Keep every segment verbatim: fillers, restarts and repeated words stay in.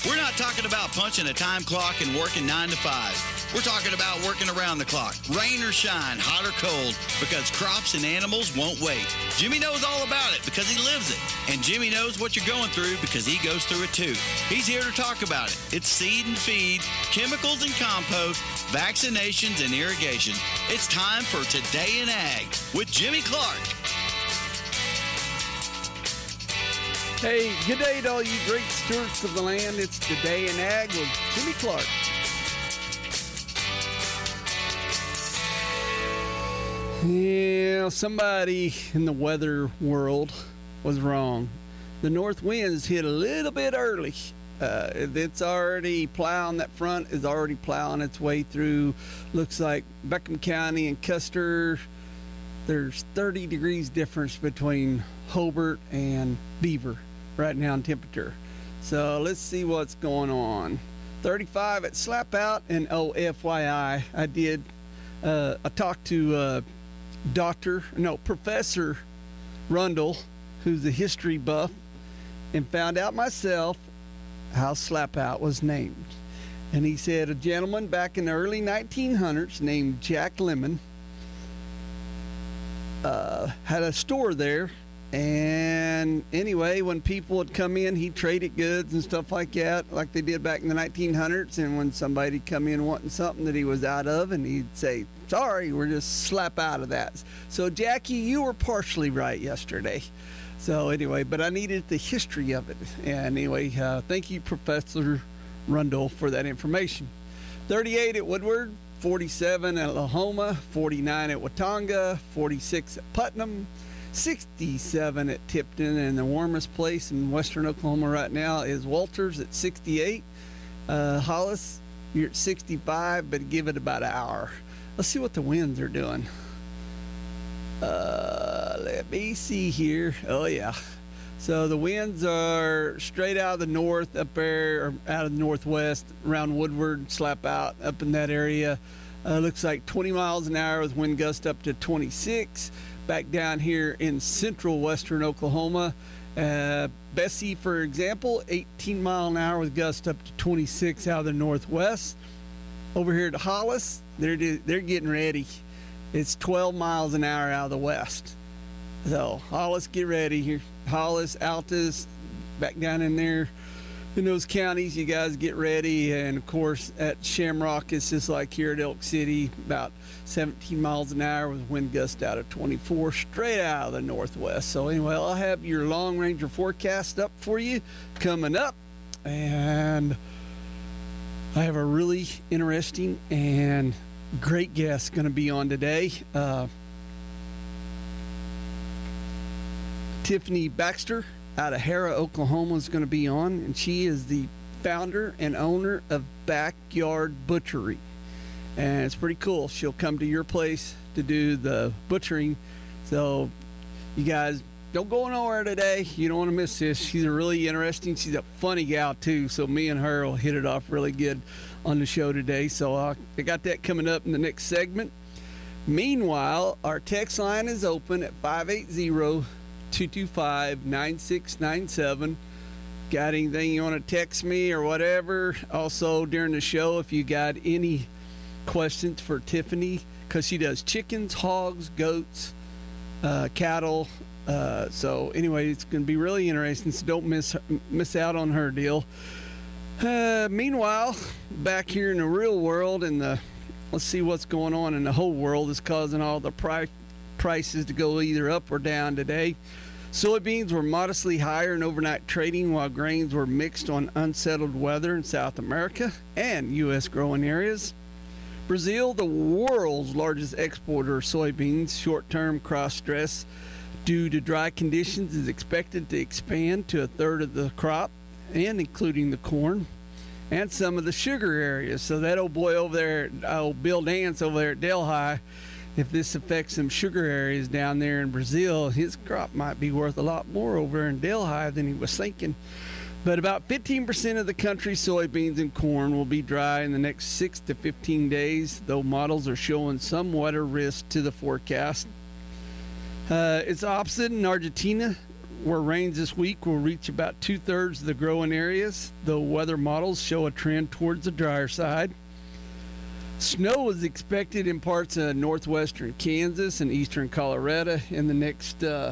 We're not talking about punching a time clock and working nine to five. We're talking about working around the clock, rain or shine, hot or cold, because crops and animals won't wait. Jimmy knows all about it because he lives it. And Jimmy knows what you're going through because he goes through it too. He's here to talk about it. It's seed and feed, chemicals and compost, vaccinations and irrigation. It's time for Today in Ag with Jimmy Clark. Hey, good day to all you great stewards of the land. It's Today in Ag with Jimmy Clark. Yeah, somebody in the weather world was wrong. The north winds hit a little bit early. Uh, it's already plowing, that front is already plowing its way through. Looks like Beckham County and Custer. There's thirty degrees difference between Hobart and Beaver right now in temperature. So let's see what's going on. thirty-five at Slapout, and oh, F Y I, I did, uh, I talked to uh, Doctor, no, Professor Rundle, who's a history buff, and found out myself how Slapout was named. And he said a gentleman back in the early nineteen hundreds named Jack Lemon uh, had a store there. And anyway, when people would come in, he'd traded goods and stuff like that, like they did back in the nineteen hundreds. And when somebody'd come in wanting something that he was out of, and he'd say, sorry, we're just slap out of that. So, Jackie, you were partially right yesterday. So anyway, but I needed the history of it. And anyway, uh, thank you, Professor Rundle, for that information. thirty-eight at Woodward, forty-seven at Lahoma, forty-nine at Watonga, forty-six at Putnam, sixty-seven at Tipton, and the warmest place in western Oklahoma right now is Walters at sixty-eight. Uh, Hollis, you're at sixty-five, but give it about an hour. Let's see what the winds are doing. Uh, let me see here. Oh, yeah. So the winds are straight out of the north up there, or out of the northwest, around Woodward, Slapout, up in that area. Uh, looks like twenty miles an hour with wind gust up to twenty-six. Back down here in central western Oklahoma, uh, Bessie, for example, eighteen mile an hour with gust up to twenty-six out of the northwest. Over here at Hollis, they're they're getting ready. It's twelve miles an hour out of the west. So Hollis, get ready here. Hollis, Altus, back down in there in those counties, you guys get ready. And of course at Shamrock, it's just like here at Elk City, about seventeen miles an hour with wind gust out of twenty-four, straight out of the northwest. So anyway, I'll have your Long Ranger forecast up for you coming up, and I have a really interesting and great guest going to be on today. Uh, Tiffany Baxter out of Hara, Oklahoma is going to be on, and she is the founder and owner of Backyard Butchery. And it's pretty cool. She'll come to your place to do the butchering. So you guys don't go nowhere today. You don't want to miss this. She's a really interesting, she's a funny gal too. So me and her will hit it off really good on the show today. So uh, I got that coming up in the next segment. Meanwhile, our text line is open at five eight zero, two two five, nine six nine seven. Got anything you want to text me or whatever? Also, during the show, if you got any questions for Tiffany, because she does chickens, hogs, goats, uh, cattle. Uh, so anyway, it's going to be really interesting, so don't miss miss out on her deal. Uh, meanwhile, back here in the real world, and the let's see what's going on in the whole world is causing all the pri- prices to go either up or down today. Soybeans were modestly higher in overnight trading, while grains were mixed on unsettled weather in South America and U S growing areas. Brazil, the world's largest exporter of soybeans, short-term cross stress due to dry conditions is expected to expand to a third of the crop, and including the corn and some of the sugar areas. So that old boy over there, old Bill Dance over there at Delhi, if this affects some sugar areas down there in Brazil, his crop might be worth a lot more over in Delhi than he was thinking. But about fifteen percent of the country's soybeans and corn will be dry in the next six to fifteen days, though models are showing somewhat a risk to the forecast. Uh, it's opposite in Argentina. where rains this week will reach about two-thirds of the growing areas, though weather models show a trend towards the drier side. Snow is expected in parts of northwestern Kansas and eastern Colorado in the next uh,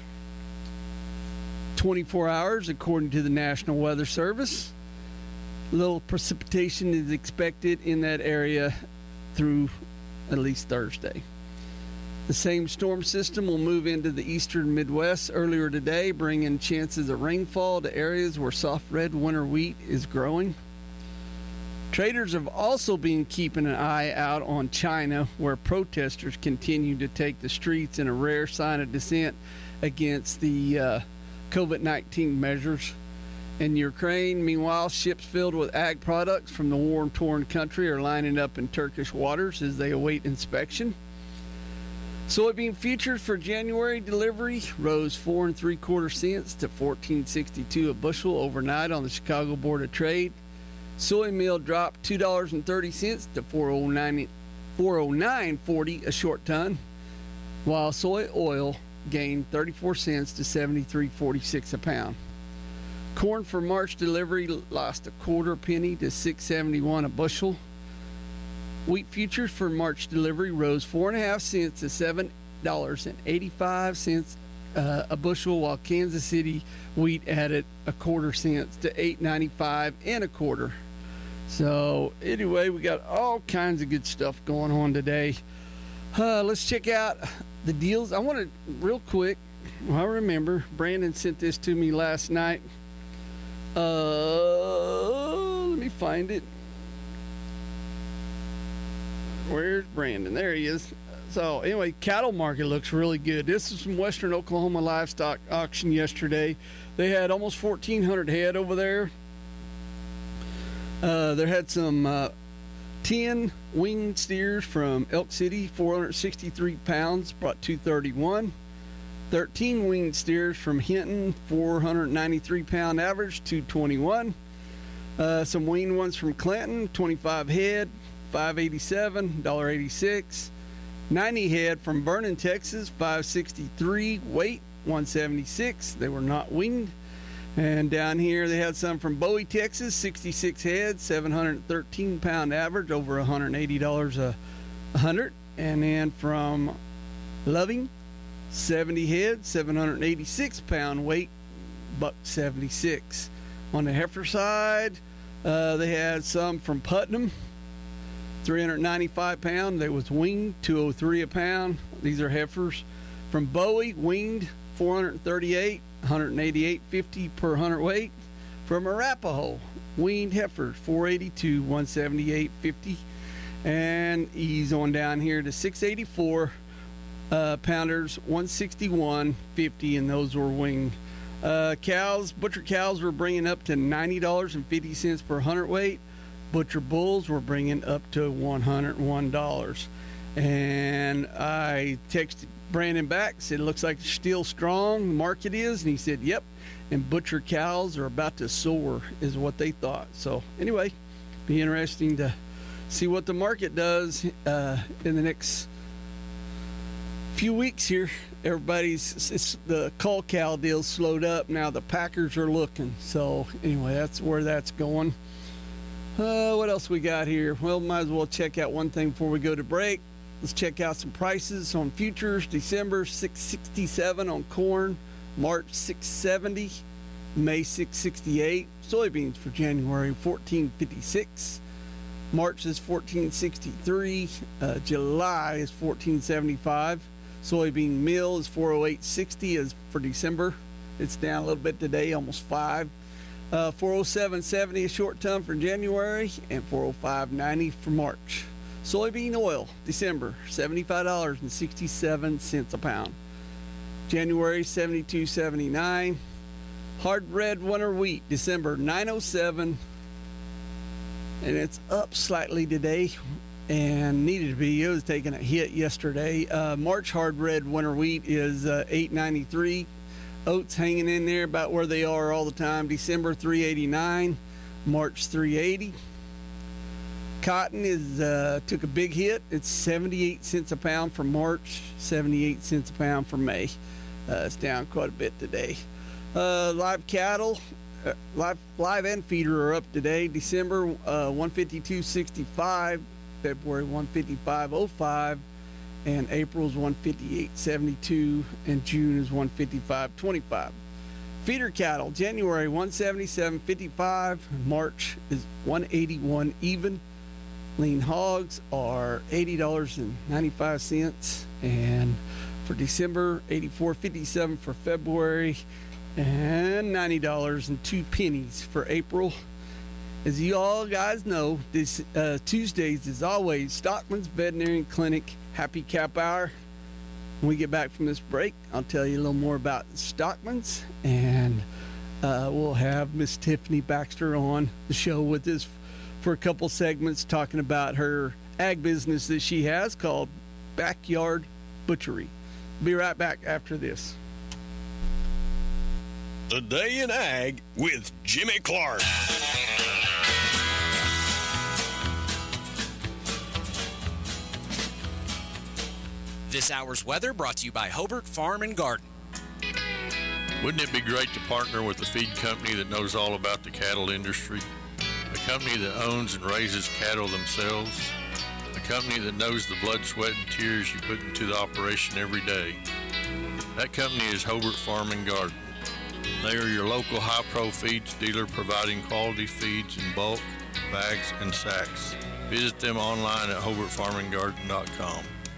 twenty-four hours, according to the National Weather Service. Little precipitation is expected in that area through at least Thursday. The same storm system will move into the eastern Midwest earlier today, bringing chances of rainfall to areas where soft red winter wheat is growing. Traders have also been keeping an eye out on China, where protesters continue to take the streets in a rare sign of dissent against the uh, COVID nineteen measures. In Ukraine, meanwhile, ships filled with ag products from the war-torn country are lining up in Turkish waters as they await inspection. Soybean futures for January delivery rose four and three quarter cents to fourteen sixty-two a bushel overnight on the Chicago Board of Trade. Soy meal dropped two dollars and thirty cents to four oh nine forty a short ton, while soy oil gained thirty-four cents to seventy-three forty-six a pound. Corn for March delivery lost a quarter penny to six seventy-one a bushel. Wheat futures for March delivery rose four and a half cents to seven dollars and eighty-five cents uh, a bushel, while Kansas City wheat added a quarter cents to eight ninety-five and a quarter. So anyway, we got all kinds of good stuff going on today. Uh, let's check out the deals. I want to real quick. Well, I remember Brandon sent this to me last night. Uh, let me find it. Where's Brandon? There he is. So anyway, cattle market looks really good. This is from Western Oklahoma Livestock Auction yesterday. They had almost fourteen hundred head over there. Uh, there had some uh, ten winged steers from Elk City, four hundred sixty-three pounds, brought two thirty-one. thirteen winged steers from Hinton, four hundred ninety-three pound average, two twenty-one. Uh, some weaned ones from Clinton, twenty-five head, five eighty-seven, one eighty-six. ninety head from Vernon, Texas, five sixty-three, weight one seventy-six. They were not winged. And down here they had some from Bowie, Texas, sixty-six head, seven hundred thirteen pound average, over one hundred eighty dollars a hundred. And then from Loving, seventy head, seven hundred eighty-six pound weight, buck seventy-six. On the heifer side, uh, they had some from Putnam, three hundred ninety-five pound. They was winged, two oh three a pound. These are heifers. From Bowie, winged, four hundred thirty-eight, one eighty-eight fifty per hundred weight. From Arapahoe, weaned heifers, four eighty-two, one seventy-eight fifty. And ease on down here to six eighty-four uh, pounders, one sixty-one fifty, and those were winged. Uh, cows, butcher cows were bringing up to ninety dollars and fifty cents per hundredweight. Butcher bulls were bringing up to one hundred one dollars. And I texted Brandon back, said, it looks like it's still strong, the market is. And he said, yep. And butcher cows are about to soar, is what they thought. So anyway, be interesting to see what the market does uh, in the next few weeks here. Everybody's, it's, the cull cow deal slowed up. Now the packers are looking. So anyway, that's where that's going. Uh, what else we got here? Well, might as well check out one thing before we go to break. Let's check out some prices on futures. December six sixty-seven on corn, March six seventy, May six sixty-eight. Soybeans for January fourteen fifty-six, March is fourteen sixty-three, uh, July is fourteen seventy-five. Soybean meal is four oh eight sixty as for December. It's down a little bit today, almost five. Uh, four oh seven seventy a short ton for January, and four oh five ninety for March. Soybean oil, December, seventy-five dollars and sixty-seven cents a pound. January, seventy-two seventy-nine. Hard red winter wheat, December, nine oh seven, and it's up slightly today, and needed to be. It was taking a hit yesterday. Uh, March hard red winter wheat is uh, eight ninety-three. Oats hanging in there about where they are all the time. December, three eighty-nine. March, three eighty. Cotton is uh, took a big hit. It's seventy-eight cents a pound for March, seventy-eight cents a pound for May. Uh, it's down quite a bit today. Uh, live cattle, uh, live live and feeder are up today. December uh, one fifty-two sixty-five, February one fifty-five oh five, and April's one fifty-eight seventy-two, and June is one fifty-five twenty-five. Feeder cattle, January one seventy-seven fifty-five, March is one eighty-one even. Lean hogs are eighty dollars and ninety-five cents, and for December, eighty-four fifty-seven for February, and ninety dollars and two pennies for April. As you all guys know, this uh, Tuesdays is always Stockman's Veterinary Clinic Happy Cap Hour. When we get back from this break, I'll tell you a little more about Stockman's, and uh, we'll have Miss Tiffany Baxter on the show with us for a couple segments talking about her ag business that she has called Backyard Butchery. Be right back after this. The Day in Ag with Jimmy Clark. This hour's weather brought to you by Hobart Farm and Garden. Wouldn't it be great to partner with a feed company that knows all about the cattle industry? A company that owns and raises cattle themselves? A company that knows the blood, sweat, and tears you put into the operation every day? That company is Hobart Farm and Garden. They are your local high-pro feeds dealer providing quality feeds in bulk, bags, and sacks. Visit them online at hobart farm and garden dot com.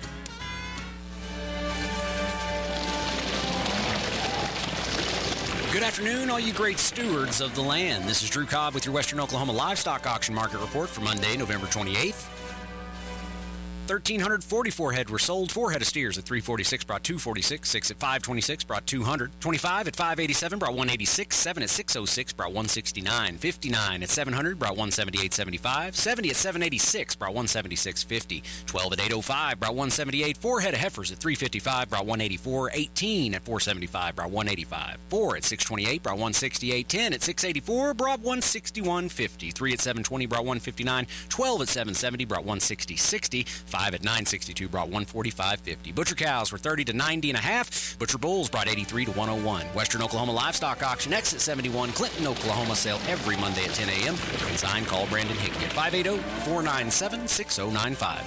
Good afternoon, all you great stewards of the land. This is Drew Cobb with your Western Oklahoma Livestock Auction Market Report for Monday, November twenty-eighth. one thousand three hundred forty-four head were sold. Four head of steers at three forty-six brought two forty-six. Six at five twenty-six brought two hundred. twenty-five at five eighty-seven brought one eighty-six. Seven at six oh six brought one sixty-nine. fifty-nine at seven hundred brought one seventy-eight seventy-five. seventy at seven eighty-six brought one seventy-six fifty. twelve at eight oh five brought one seventy-eight. Four head of heifers at three fifty-five brought one eighty-four. eighteen at four seventy-five brought one eighty-five. Four at six twenty-eight brought one sixty-eight. ten at six eighty-four brought one sixty-one fifty. Three at seven twenty brought one fifty-nine. twelve at seven seventy brought one sixty sixty. Five at nine sixty-two brought one forty-five fifty. Butcher cows were thirty to ninety and a half. Butcher bulls brought eighty-three to one oh one. Western Oklahoma Livestock Auction, exit seventy-one, Clinton, Oklahoma. Sale every Monday at ten a.m. Consign, call Brandon Hickey at five eighty, four nine seven, six oh nine five.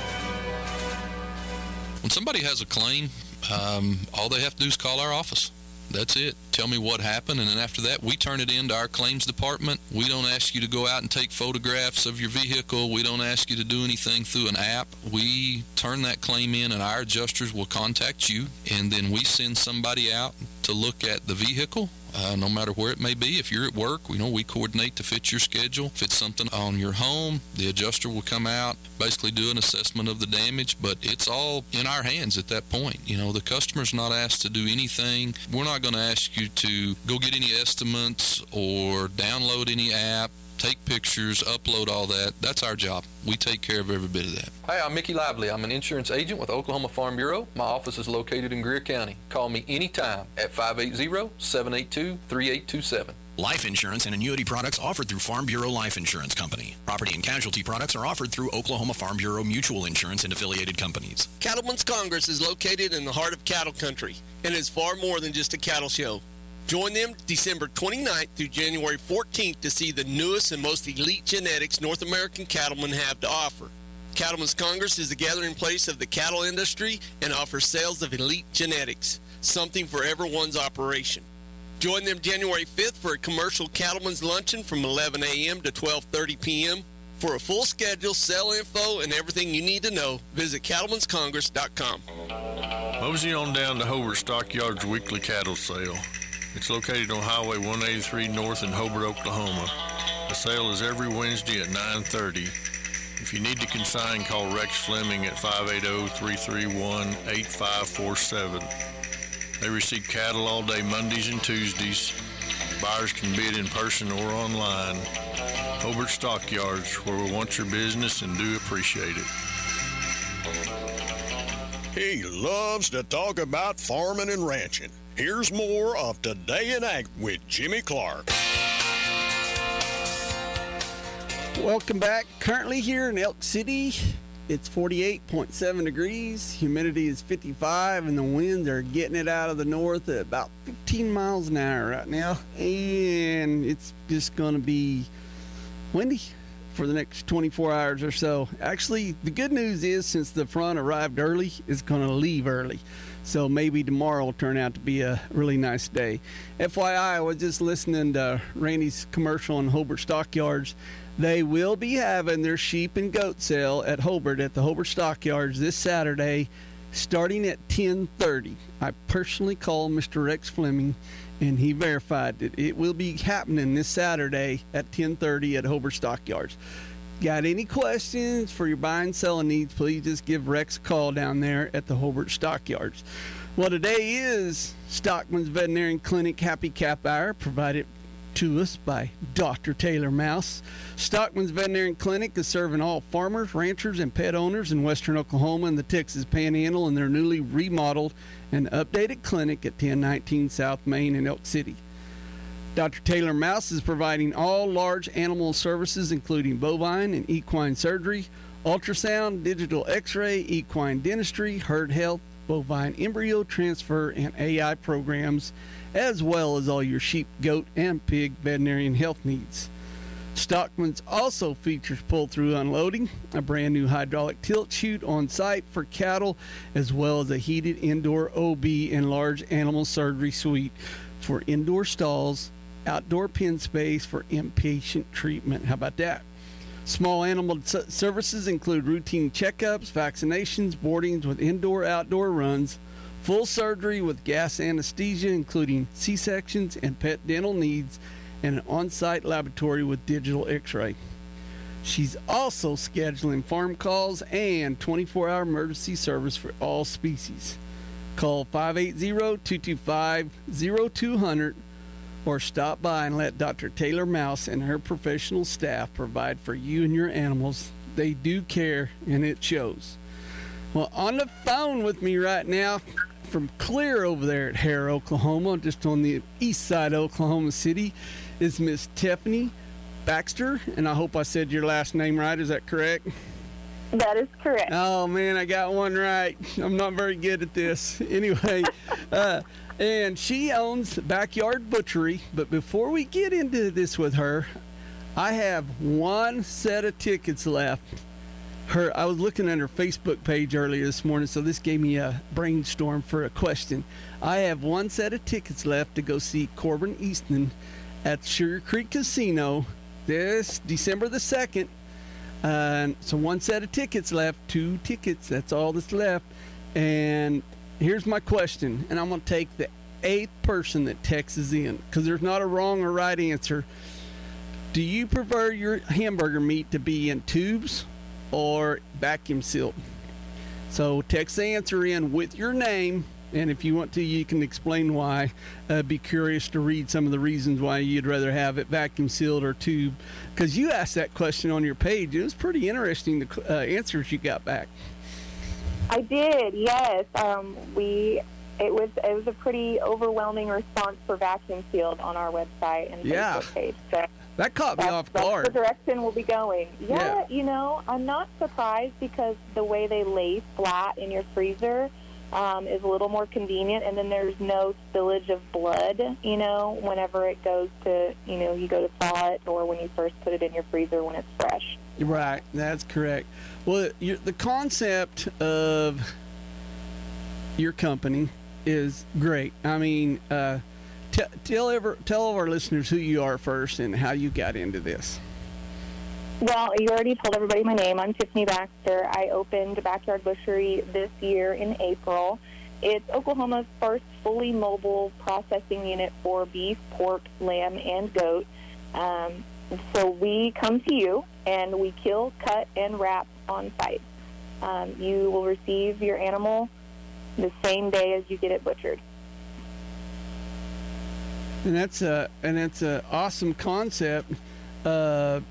When somebody has a claim, um, all they have to do is call our office. That's it. Tell me what happened, and then after that, we turn it into our claims department. We don't ask you to go out and take photographs of your vehicle. We don't ask you to do anything through an app. We turn that claim in, and our adjusters will contact you, and then we send somebody out to look at the vehicle, uh, no matter where it may be. If you're at work, you know, we coordinate to fit your schedule. If it's something on your home, the adjuster will come out, basically do an assessment of the damage, but it's all in our hands at that point. You know, the customer's not asked to do anything. We're not going to ask you to go get any estimates or download any app, take pictures, upload all that. That's our job. We take care of every bit of that. Hi, I'm Mickey Lively. I'm an insurance agent with Oklahoma Farm Bureau. My office is located in Greer County. Call me anytime at five eight zero, seven eight two, three eight two seven. Life insurance and annuity products offered through Farm Bureau Life Insurance Company. Property and casualty products are offered through Oklahoma Farm Bureau Mutual Insurance and affiliated companies. Cattlemen's Congress is located in the heart of cattle country and is far more than just a cattle show. Join them December twenty-ninth through January fourteenth to see the newest and most elite genetics North American cattlemen have to offer. Cattlemen's Congress is the gathering place of the cattle industry and offers sales of elite genetics, something for everyone's operation. Join them January fifth for a commercial cattlemen's luncheon from eleven a.m. to twelve thirty p.m. For a full schedule, sell info, and everything you need to know, visit cattlemans congress dot com. Mosey on down to Hobart Stockyards weekly cattle sale. It's located on Highway one eighty-three North in Hobart, Oklahoma. The sale is every Wednesday at nine thirty. If you need to consign, call Rex Fleming at five eight zero, three three one, eight five four seven. They receive cattle all day Mondays and Tuesdays. Buyers can bid in person or online. Hobart Stockyards, where we want your business and do appreciate it. He loves to talk about farming and ranching. Here's more of Today in Ag with Jimmy Clark. Welcome back. Currently here in Elk City, It's forty-eight point seven degrees. Humidity is fifty-five, and the winds are getting it out of the north at about fifteen miles an hour right now. And it's just going to be windy for the next twenty-four hours or so. Actually, the good news is since the front arrived early, it's going to leave early. So maybe tomorrow will turn out to be a really nice day. F Y I, I was just listening to Randy's commercial on Hobart Stockyards. They will be having their sheep and goat sale at Hobart at the Hobart Stockyards this Saturday starting at ten thirty. I personally called Mister Rex Fleming, and he verified that it will be happening this Saturday at ten thirty at Hobart Stockyards. Got any questions for your buying and selling needs, please just give Rex a call down there at the Hobart Stockyards. Well, today is Stockman's Veterinary Clinic Happy Cap Hour, provided to us by Doctor Taylor Mouse. Stockman's Veterinary Clinic is serving all farmers, ranchers, and pet owners in western Oklahoma and the Texas Panhandle in their newly remodeled and updated clinic at ten nineteen South Main in Elk City. Doctor Taylor Mouse is providing all large animal services, including bovine and equine surgery, ultrasound, digital x-ray, equine dentistry, herd health, bovine embryo transfer, and A I programs, as well as all your sheep, goat, and pig veterinarian health needs. Stockman's also features pull-through unloading, a brand new hydraulic tilt chute on site for cattle, as well as a heated indoor O B and large animal surgery suite for indoor stalls, outdoor pen space for inpatient treatment. How about that? Small animal services include routine checkups, vaccinations, boardings with indoor-outdoor runs, full surgery with gas anesthesia, including C-sections and pet dental needs, and an on-site laboratory with digital x-ray. She's also scheduling farm calls and twenty-four hour emergency service for all species. Call five eight zero, two two five, zero two zero zero or stop by and let Doctor Taylor Mouse and her professional staff provide for you and your animals. They do care, and it shows. Well, on the phone with me right now from clear over there at Harrah, Oklahoma, just on the east side of Oklahoma City, is Miss Tiffany Baxter, and I hope I said your last name right. Is that correct? That is correct. Oh, man, I got one right. I'm not very good at this. Anyway, uh, and she owns Backyard Butchery. But before we get into this with her, I have one set of tickets left. Her, I was looking at her Facebook page earlier this morning, so this gave me a brainstorm for a question. I have one set of tickets left to go see Corbin Easton at Sugar Creek Casino this December the second. Uh, so one set of tickets left, two tickets, that's all that's left. And here's my question, and I'm going to take the eighth person that texts in, because there's not a wrong or right answer. Do you prefer your hamburger meat to be in tubes or vacuum sealed? So text the answer in with your name, and if you want to, you can explain why. Uh, be curious to read some of the reasons why you'd rather have it vacuum sealed or tube, because you asked that question on your page. It was pretty interesting, the uh, answers you got back. I did, yes. Um, we it was it was a pretty overwhelming response for vacuum sealed on our website and yeah. Facebook page. So that caught me that's, off that's guard. the direction we'll be going. Yeah, yeah, you know, I'm not surprised because the way they lay flat in your freezer um, is a little more convenient, and then there's no spillage of blood, you know, whenever it goes to, you know, you go to thaw it or when you first put it in your freezer when it's fresh. Right, that's correct. Well, you're, the concept of your company is great. I mean, uh, t- tell ever tell all our listeners who you are first and how you got into this. Well, you already told everybody my name. I'm Tiffany Baxter. I opened Backyard Butchery this year in April. It's Oklahoma's first fully mobile processing unit for beef, pork, lamb, and goat. Um, so we come to you, and we kill, cut, and wrap on site. Um, you will receive your animal the same day as you get it butchered. And that's a and that's a awesome concept. Uh,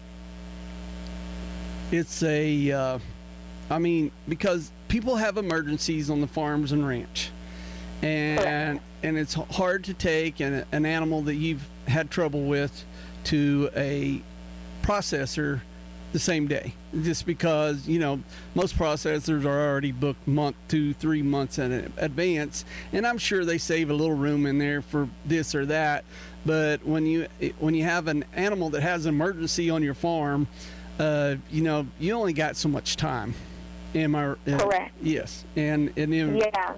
it's a, uh, I mean, because people have emergencies on the farms and ranch, and Correct. and it's hard to take an, an animal that you've had trouble with to a processor the same day, just because, you know, most processors are already booked month, two, three months in advance, and I'm sure they save a little room in there for this or that. But when you when you have an animal that has an emergency on your farm, uh, you know, you only got so much time. Am I uh, correct? Yes, and and then, yeah.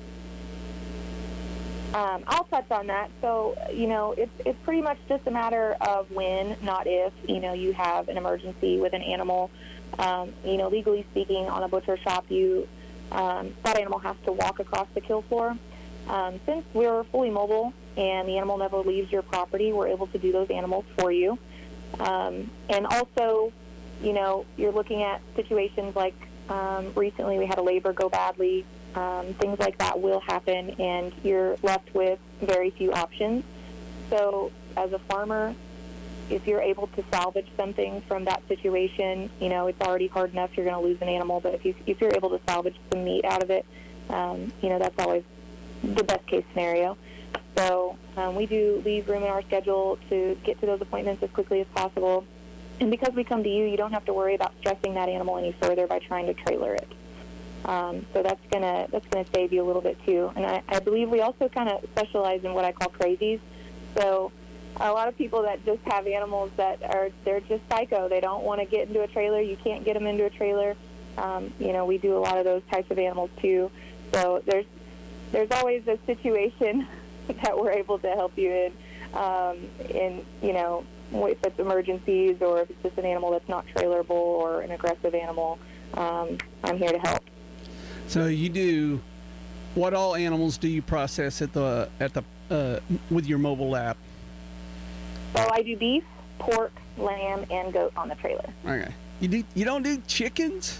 Um, I'll touch on that. So, you know, it's it's pretty much just a matter of when, not if, you know, you have an emergency with an animal. Um, you know, legally speaking, on a butcher shop, you um, that animal has to walk across the kill floor. Um, since we're fully mobile and the animal never leaves your property, we're able to do those animals for you. Um, and also, you know, you're looking at situations like um, recently we had a labor go badly. Um, things like that will happen, and you're left with very few options. So as a farmer, if you're able to salvage something from that situation, you know, it's already hard enough you're going to lose an animal, but if, you, if you're able to salvage some meat out of it, um, you know, that's always the best case scenario. So um, we do leave room in our schedule to get to those appointments as quickly as possible. And because we come to you, you don't have to worry about stressing that animal any further by trying to trailer it. Um, so that's gonna that's gonna save you a little bit too. And I, I believe we also kind of specialize in what I call crazies. So a lot of people that just have animals that are they're just psycho. They don't want to get into a trailer. You can't get them into a trailer. Um, you know, we do a lot of those types of animals too. So there's there's always a situation that we're able to help you in. Um, in you know, if it's emergencies or if it's just an animal that's not trailerable or an aggressive animal, um, I'm here to help. So you do, what all animals do you process at the at the uh, with your mobile lab? So I do beef, pork, lamb, and goat on the trailer. Okay. You do you don't do chickens?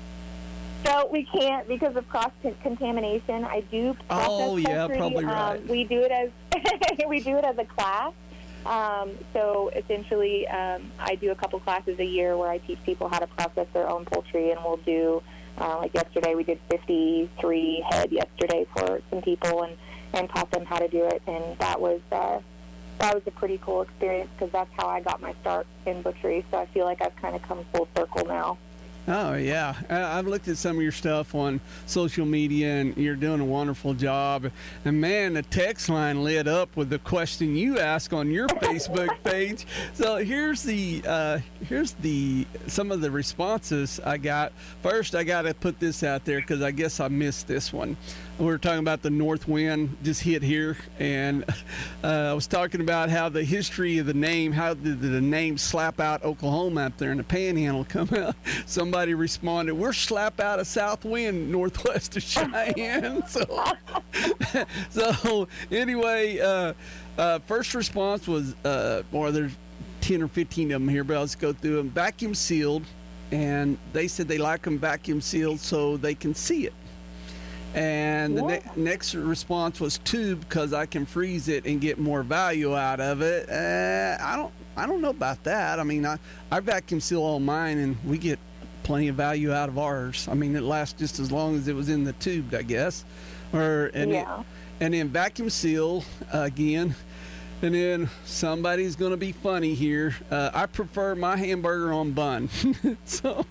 So we can't because of cross contamination. I do process Oh yeah, poultry. probably right. Um, we do it as we do it as a class. Um, so essentially, um, I do a couple classes a year where I teach people how to process their own poultry, and we'll do. Uh, like yesterday, we did fifty-three head yesterday for some people, and, and taught them how to do it. And that was uh, that was a pretty cool experience because that's how I got my start in butchery. So I feel like I've kind of come full circle now. Oh, yeah. I- I've looked at some of your stuff on social media, and you're doing a wonderful job. And, man, the text line lit up with the question you asked on your Facebook page. So here's the uh, here's the some of the responses I got. First, I got to put this out there because I guess I missed this one. We were talking about the north wind just hit here, and uh, I was talking about how the history of the name, how did the name Slap Out Oklahoma up there in the Panhandle come out. Somebody responded, "We're slap out of south wind northwest of Cheyenne." so, so anyway, uh, uh, first response was, uh, or there's ten or fifteen of them here, but I'll just go through them. Vacuum sealed, and they said they like them vacuum sealed so they can see it. And the ne- next response was tube because I can freeze it and get more value out of it. Uh, I don't, I don't know about that. I mean, I, I vacuum seal all mine, and we get plenty of value out of ours. I mean, it lasts just as long as it was in the tube, I guess. Or and yeah. it, and then vacuum seal uh, again. And then somebody's going to be funny here. Uh, I prefer my hamburger on bun. so,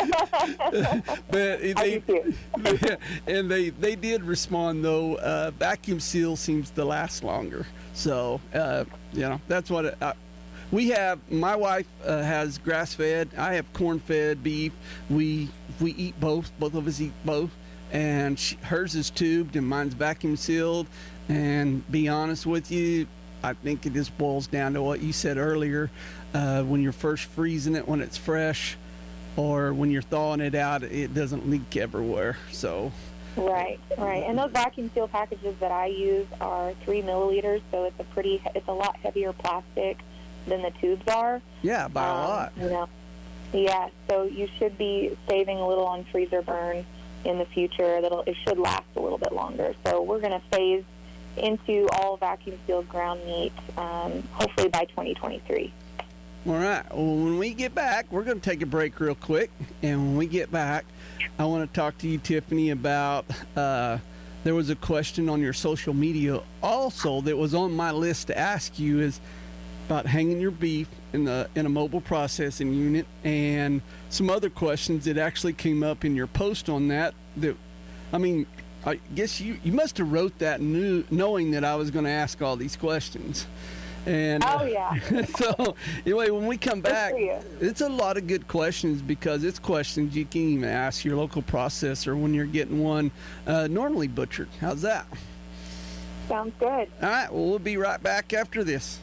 but they, and they they did respond though. Uh, vacuum seal seems to last longer. So uh, you know that's what it, uh, we have. My wife uh, has grass fed. I have corn fed beef. We we eat both. Both of us eat both. And she, hers is tubed and mine's vacuum sealed. And be honest with you, I think it just boils down to what you said earlier. Uh, when you're first freezing it when it's fresh, or when you're thawing it out, it doesn't leak everywhere. So, right, right. And those vacuum seal packages that I use are three milliliters, so it's a pretty, it's a lot heavier plastic than the tubes are. Yeah, by um, a lot. You know, yeah. So you should be saving a little on freezer burn in the future. That'll it should last a little bit longer. So we're going to phase into all vacuum sealed ground meat, um, hopefully by twenty twenty-three. All right. Well, when we get back, we're going to take a break real quick. And when we get back, I want to talk to you, Tiffany, about uh, there was a question on your social media also that was on my list to ask you is, about hanging your beef in the in a mobile processing unit, and some other questions that actually came up in your post on that. That, I mean, I guess you, you must have wrote that knew, knowing that I was going to ask all these questions. And oh, uh, yeah. So, anyway, when we come Good back, for you. it's a lot of good questions, because it's questions you can even ask your local processor when you're getting one uh, normally butchered. How's that? Sounds good. All right, well, we'll be right back after this.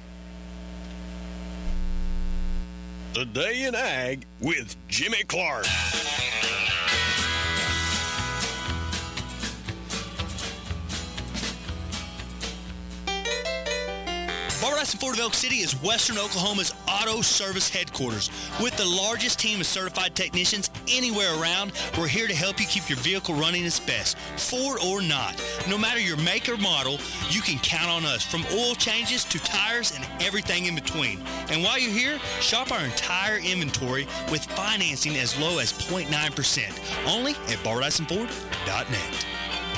Today in Ag with Jimmy Clark. Barber-Dyson Ford of Elk City is Western Oklahoma's auto service headquarters. With the largest team of certified technicians anywhere around, we're here to help you keep your vehicle running its best, Ford or not. No matter your make or model, you can count on us, from oil changes to tires and everything in between. And while you're here, shop our entire inventory with financing as low as zero point nine percent, only at Barber Dyson Ford dot net.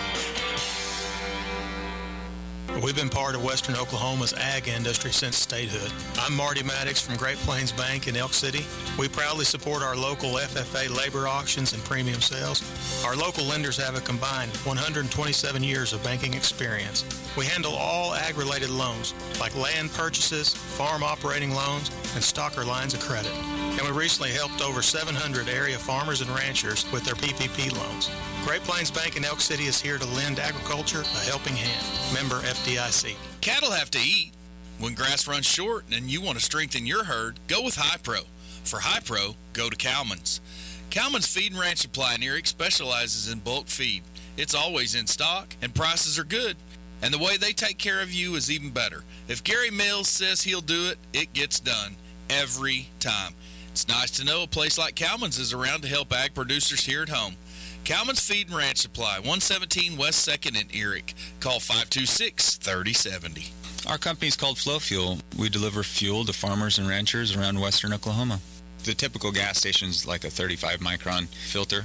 We've been part of Western Oklahoma's ag industry since statehood. I'm Marty Maddox from Great Plains Bank in Elk City. We proudly support our local F F A labor auctions and premium sales. Our local lenders have a combined one hundred twenty-seven years of banking experience. We handle all ag-related loans, like land purchases, farm operating loans, and stocker lines of credit. And we recently helped over seven hundred area farmers and ranchers with their P P P loans. Great Plains Bank in Elk City is here to lend agriculture a helping hand. Member F D I C. Cattle have to eat. When grass runs short and you want to strengthen your herd, go with Hi-Pro. For Hi-Pro, go to Cowman's. Cowman's Feed and Ranch Supply in Eric specializes in bulk feed. It's always in stock, and prices are good. And the way they take care of you is even better. If Gary Mills says he'll do it, it gets done. Every time. It's nice to know a place like Cowman's is around to help ag producers here at home. Cowman's Feed and Ranch Supply, one seventeen West second in Eric. Call five two six, three oh seven oh. Our company is called Flow Fuel. We deliver fuel to farmers and ranchers around western Oklahoma. The typical gas station is like a thirty-five micron filter.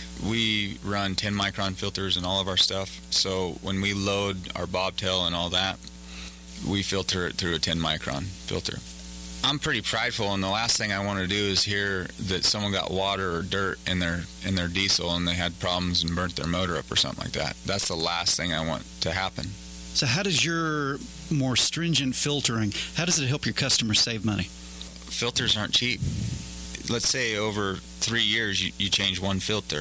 We run ten micron filters in all of our stuff. So when we load our bobtail and all that, we filter it through a ten micron filter. I'm pretty prideful, and the last thing I want to do is hear that someone got water or dirt in their in their diesel and they had problems and burnt their motor up or something like that. That's the last thing I want to happen. So how does your more stringent filtering, how does it help your customers save money? Filters aren't cheap. Let's say over three years you, you change one filter,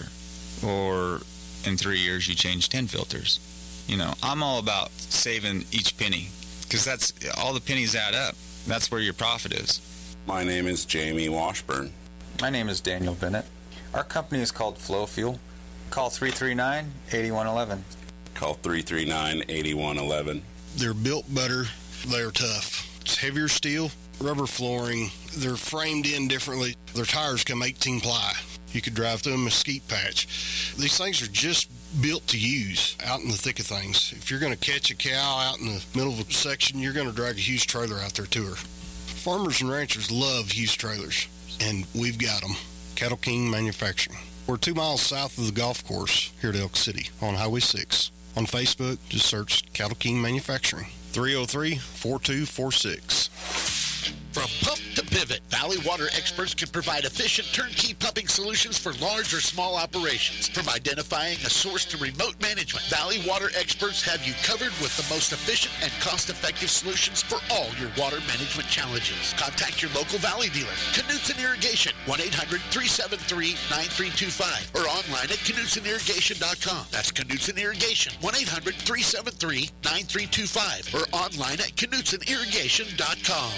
or in three years you change ten filters. You know, I'm all about saving each penny, because that's all the pennies add up. That's where your profit is. My name is Jamie Washburn. My name is Daniel Bennett. Our company is called Flow Fuel. Call three three nine, eight one one one. Call three three nine, eight one one one. They're built better. They're tough. It's heavier steel, rubber flooring. They're framed in differently. Their tires come eighteen ply. You could drive through a mesquite patch. These things are just built to use out in the thick of things. If you're going to catch a cow out in the middle of a section, you're going to drag a huge trailer out there to her. Farmers and ranchers love huge trailers, and we've got them. Cattle King Manufacturing. We're two miles south of the golf course here at Elk City on Highway six. On Facebook, just search Cattle King Manufacturing. three oh three, four two four six. From pump to pivot, Valley Water experts can provide efficient turnkey pumping solutions for large or small operations. From identifying a source to remote management, Valley Water experts have you covered with the most efficient and cost-effective solutions for all your water management challenges. Contact your local Valley dealer, Knutson Irrigation, one eight hundred, three seven three, nine three two five, or online at knutson irrigation dot com. That's Knutson Irrigation, one eight hundred, three seven three, nine three two five, or online at knutson irrigation dot com.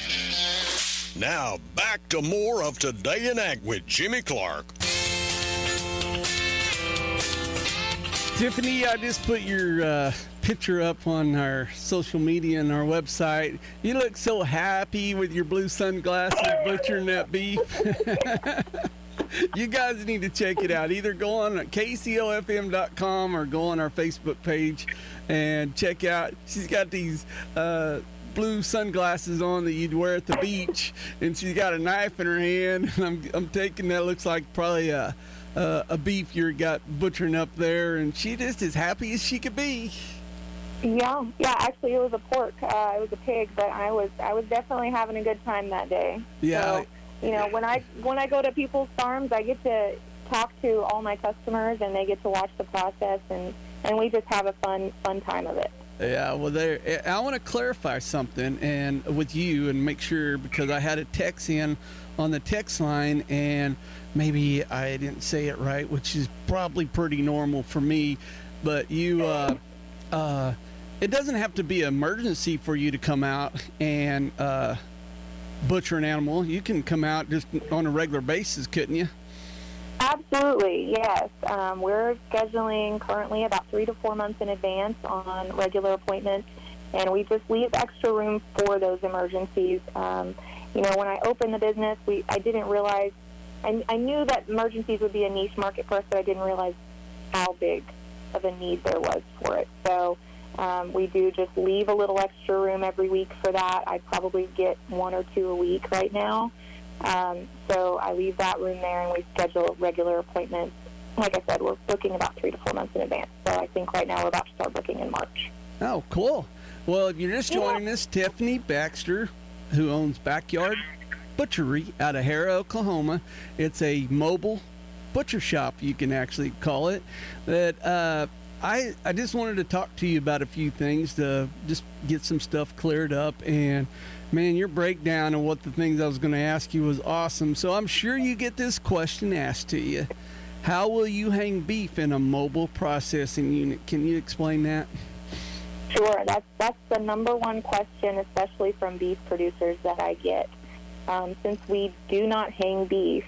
Now, back to more of Today in Ag with Jimmy Clark. Tiffany, I just put your uh, picture up on our social media and our website. You look so happy with your blue sunglasses butchering that beef. You guys need to check it out. Either go on K C O F M dot com or go on our Facebook page and check out. She's got these uh, blue sunglasses on that you'd wear at the beach, and she's got a knife in her hand. And I'm, I'm taking that looks like probably a, a, a beef you got butchering up there, and she just as happy as she could be. Yeah, yeah. Actually, it was a pork. Uh, it was a pig, but I was I was definitely having a good time that day. Yeah. So, you know, when I when I go to people's farms, I get to talk to all my customers, and they get to watch the process, and, and we just have a fun fun time of it. Yeah, well, there. I want to clarify something and with you and make sure, because I had a text in on the text line and maybe I didn't say it right, which is probably pretty normal for me. But you, uh, uh, it doesn't have to be an emergency for you to come out and uh, butcher an animal. You can come out just on a regular basis, couldn't you? Absolutely, yes. Um, we're scheduling currently about three to four months in advance on regular appointments, and we just leave extra room for those emergencies. Um, you know, when I opened the business, we I didn't realize, I, I knew that emergencies would be a niche market for us, but I didn't realize how big of a need there was for it. So um, we do just leave a little extra room every week for that. I probably get one or two a week right now. Um, so I leave that room there, and we schedule regular appointments. Like I said, we're booking about three to four months in advance. So I think right now we're about to start booking in March. Oh, cool. Well, if you're just joining yeah. us, Tiffany Baxter, who owns Backyard Butchery out of Harrah, Oklahoma. It's a mobile butcher shop, you can actually call it. That uh, I I just wanted to talk to you about a few things to just get some stuff cleared up. And man, your breakdown of what the things I was going to ask you was awesome. So I'm sure you get this question asked to you. How will you hang beef in a mobile processing unit? Can you explain that? Sure. That's, that's the number one question, especially from beef producers that I get. Um, since we do not hang beef,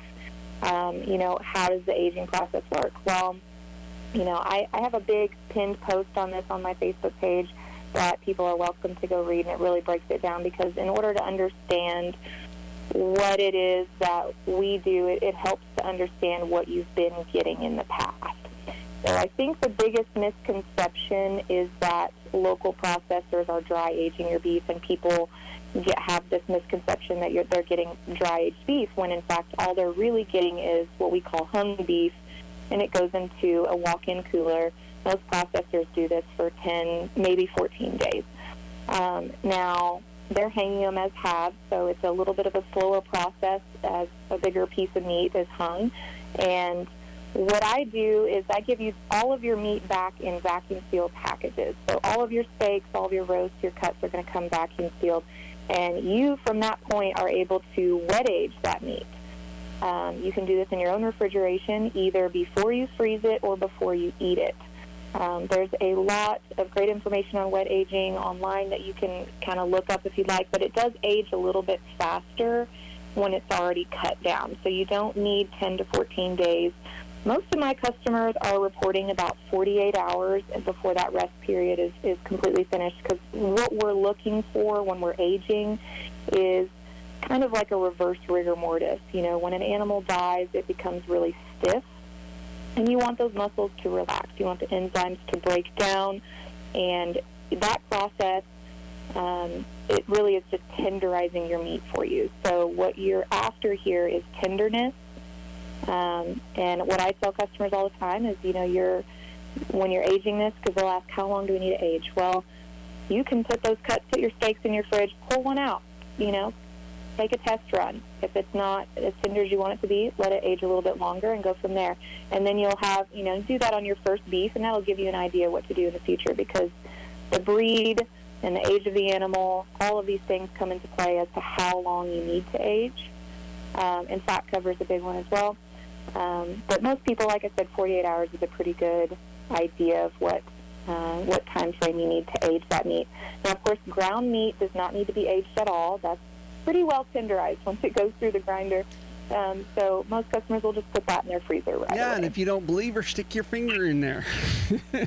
um, you know, how does the aging process work? Well, you know, I, I have a big pinned post on this on my Facebook page that people are welcome to go read, and it really breaks it down, because in order to understand what it is that we do, it, it helps to understand what you've been getting in the past. So I think the biggest misconception is that local processors are dry aging your beef, and people get, have this misconception that you're, they're getting dry aged beef, when in fact all they're really getting is what we call hung beef, and it goes into a walk-in cooler. Most processors do this for ten, maybe fourteen days. Um, now, they're hanging them as halves, so it's a little bit of a slower process as a bigger piece of meat is hung. And what I do is I give you all of your meat back in vacuum-sealed packages. So all of your steaks, all of your roasts, your cuts are going to come vacuum-sealed. And you, from that point, are able to wet age that meat. Um, you can do this in your own refrigeration, either before you freeze it or before you eat it. Um, there's a lot of great information on wet aging online that you can kind of look up if you'd like, but it does age a little bit faster when it's already cut down. So you don't need ten to fourteen days. Most of my customers are reporting about forty-eight hours before that rest period is, is completely finished, because what we're looking for when we're aging is kind of like a reverse rigor mortis. You know, when an animal dies, it becomes really stiff, and you want those muscles to relax. You want the enzymes to break down, and that process, um, it really is just tenderizing your meat for you. So what you're after here is tenderness. Um, and what I tell customers all the time is, you know, you're when you're aging this, because they'll ask, how long do we need to age? Well, you can put those cuts, put your steaks in your fridge, pull one out, you know, take a test run. If it's not as tender as you want it to be, let it age a little bit longer and go from there. And then you'll have, you know, do that on your first beef, and that'll give you an idea what to do in the future, because the breed and the age of the animal, all of these things come into play as to how long you need to age. Um, and fat cover is a big one as well. Um, but most people, like I said, forty-eight hours is a pretty good idea of what uh, what time frame you need to age that meat. Now, of course, ground meat does not need to be aged at all. That's pretty well tenderized once it goes through the grinder. Um, so most customers will just put that in their freezer right Yeah, away. and if you don't believe her, stick your finger in there. There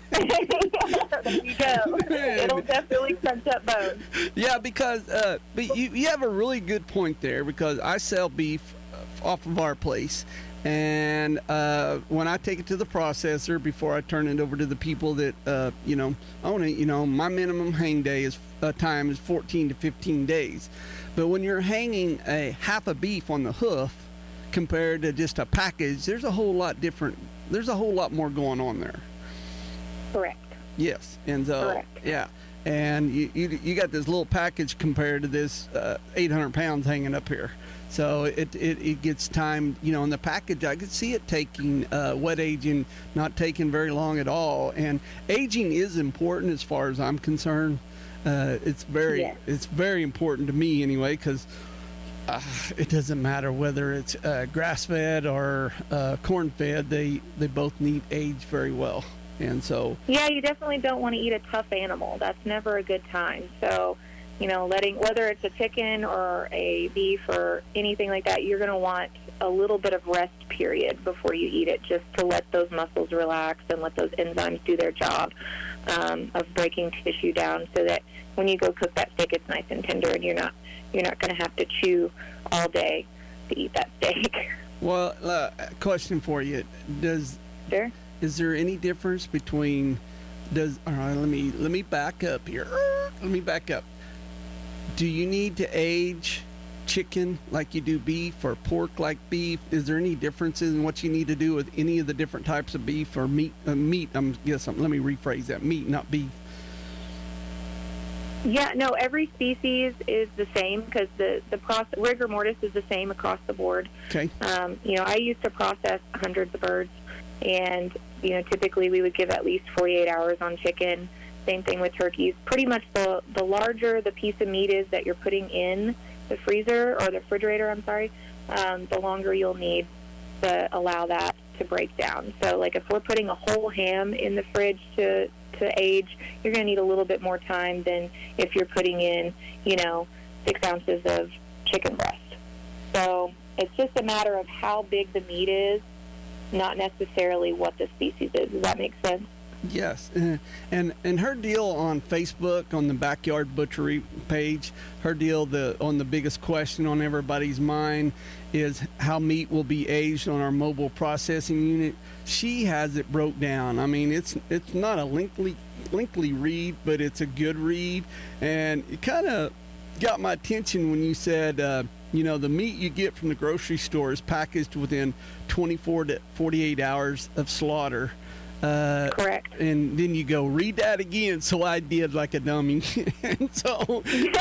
you go. It'll definitely crunch up bones. Yeah, because uh, but you, you have a really good point there, because I sell beef off of our place. And uh, when I take it to the processor, before I turn it over to the people that, uh, you know, own it, you know, my minimum hang day is uh, time is fourteen to fifteen days. But when you're hanging a half a beef on the hoof compared to just a package, there's a whole lot different. There's a whole lot more going on there. Correct. Yes, and so Correct. yeah, and you, you you got this little package compared to this uh, eight hundred pounds hanging up here. So it, it, it gets time, you know, in the package. I could see it taking uh, wet aging, not taking very long at all. And aging is important as far as I'm concerned. Uh, it's very Yes. it's very important to me anyway, because uh, it doesn't matter whether it's uh, grass fed or uh, corn fed. They they both need age very well. And so Yeah, you definitely don't want to eat a tough animal. That's never a good time. So, you know, letting whether it's a chicken or a beef or anything like that, you're going to want a little bit of rest period before you eat it, just to let those muscles relax and let those enzymes do their job um, of breaking tissue down, so that when you go cook that steak, it's nice and tender, and you're not you're not going to have to chew all day to eat that steak. Well, uh, question for you: Does sure. Is there any difference between does? All right, let me let me back up here. Let me back up. Do you need to age chicken like you do beef, or pork like beef? Is there any differences in what you need to do with any of the different types of beef or meat? Uh, meat. I'm guess. Let me rephrase that. Meat, not beef. Yeah, no, every species is the same, because the, the process, rigor mortis is the same across the board. Okay. Um, you know, I used to process hundreds of birds, and, you know, typically we would give at least forty-eight hours on chicken. Same thing with turkeys. Pretty much the, the larger the piece of meat is that you're putting in the freezer, or the refrigerator, I'm sorry, um, the longer you'll need to allow that to break down. So, like, if we're putting a whole ham in the fridge to to age, you're going to need a little bit more time than if you're putting in, you know, six ounces of chicken breast. So it's just a matter of how big the meat is, not necessarily what the species is. Does that make sense? Yes, uh, and and her deal on Facebook, on the Backyard Butchery page, her deal the on the biggest question on everybody's mind is how meat will be aged on our mobile processing unit. She has it broke down. I mean, it's it's not a lengthy lengthy read, but it's a good read, and it kind of got my attention when you said, uh, you know, the meat you get from the grocery store is packaged within twenty-four to forty-eight hours of slaughter. Uh, Correct. And then you go, read that again. So I did like a dummy. and so,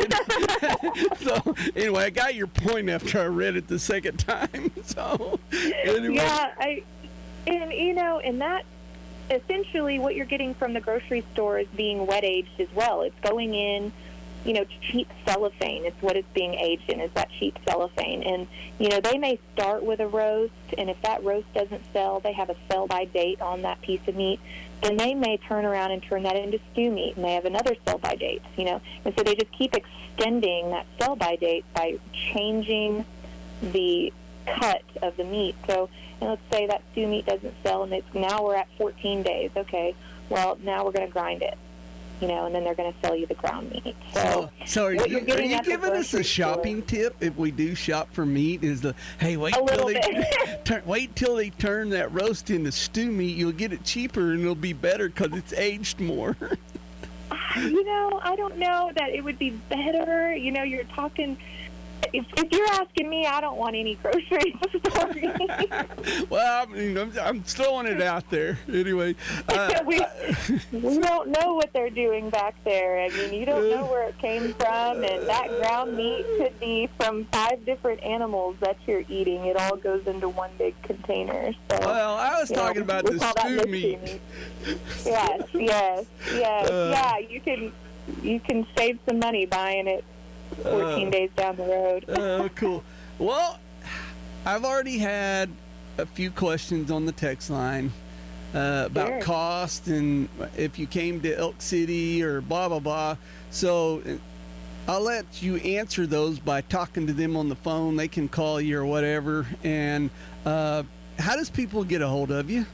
so anyway, I got your point after I read it the second time. So anyway. Yeah, I, and you know, and that essentially what you're getting from the grocery store is being wet aged as well. It's going in, you know, cheap cellophane. It's what it's being aged in, is that cheap cellophane. And, you know, they may start with a roast, and if that roast doesn't sell, they have a sell-by date on that piece of meat, then they may turn around and turn that into stew meat, and they have another sell-by date, you know. And so they just keep extending that sell-by date by changing the cut of the meat. So, and let's say that stew meat doesn't sell, and it's now we're at fourteen days. Okay, well, now we're going to grind it. You know, and then they're going to sell you the ground meat. So, so are what you, you're getting are you at the giving us a grocery shopping tip if we do shop for meat? Is the hey wait A till little they bit. turn, wait till they turn that roast into stew meat. You'll get it cheaper and it'll be better because it's aged more. You know, I don't know that it would be better. You know, you're talking. If, if you're asking me, I don't want any grocery store meat. Well, I mean, I'm, I'm throwing it out there. Anyway, uh, we, we don't know what they're doing back there. I mean, you don't know where it came from, and that ground meat could be from five different animals that you're eating. It all goes into one big container. So, well, I was talking know, about we the call that stew mystery meat. Yes, yes, yes, Uh, yeah. You can you can save some money buying it fourteen Uh, days down the road. Oh, cool. Well, I've already had a few questions on the text line uh, about Sure. cost and if you came to Elk City or blah, blah, blah. So I'll let you answer those by talking to them on the phone. They can call you or whatever. And uh, how does people get a hold of you?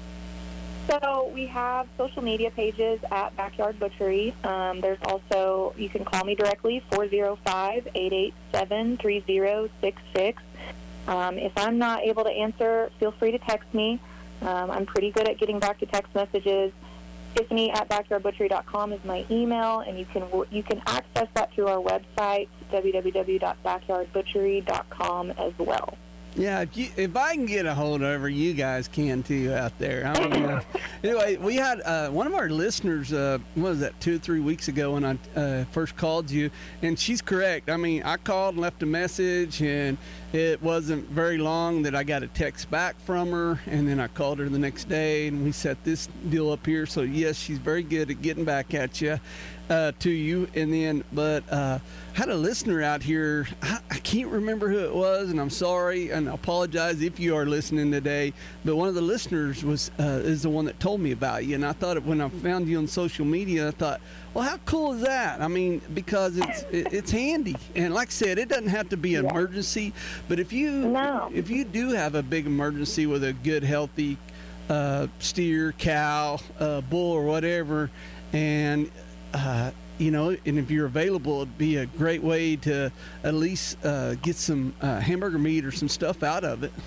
So we have social media pages at Backyard Butchery. Um, there's also, you can call me directly, four oh five, eight eight seven, three oh six six. Um, if I'm not able to answer, feel free to text me. Um, I'm pretty good at getting back to text messages. Tiffany at backyard butchery dot com is my email, and you can you can access that through our website, w w w dot backyard butchery dot com as well. Yeah, if, you, if I can get a hold of her, you guys can too out there. I don't know. Anyway, we had uh, one of our listeners, uh, what was that, two or three weeks ago when I uh, first called you, and she's correct. I mean, I called and left a message, and it wasn't very long that I got a text back from her, and then I called her the next day, and we set this deal up here. So, yes, she's very good at getting back at you. Uh, to you, and then, but uh, had a listener out here. I, I can't remember who it was, and I'm sorry, and I apologize if you are listening today. But one of the listeners was uh, is the one that told me about you, and I thought it, when I found you on social media, I thought, well, how cool is that? I mean, because it's it, it's handy, and like I said, it doesn't have to be an yeah. emergency. But if you no. if you do have a big emergency with a good, healthy uh, steer, cow, uh, bull, or whatever, and Uh, you know, and if you're available, it'd be a great way to at least uh, get some uh, hamburger meat or some stuff out of it.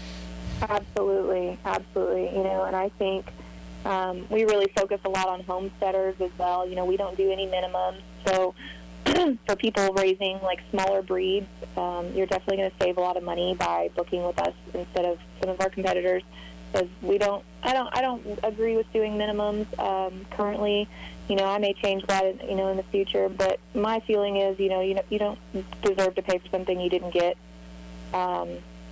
Absolutely, absolutely. You know, and I think um, we really focus a lot on homesteaders as well. You know, we don't do any minimums. So for people raising like smaller breeds, um, you're definitely going to save a lot of money by booking with us instead of some of our competitors. Because we don't, I don't, I don't agree with doing minimums um, currently. You know, I may change that, you know, in the future. But my feeling is, you know, you know, you don't deserve to pay for something you didn't get. Um,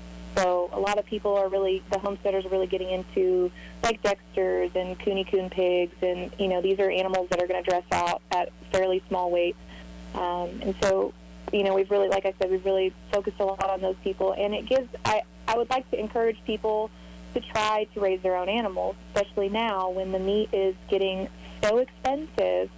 so a lot of people are really, the homesteaders are really getting into like Dexters and Cooney Coon pigs, and you know, these are animals that are going to dress out at fairly small weights. Um, and so, you know, we've really, like I said, we've really focused a lot on those people, and it gives. I, I would like to encourage people to try to raise their own animals, especially now when the meat is getting so expensive.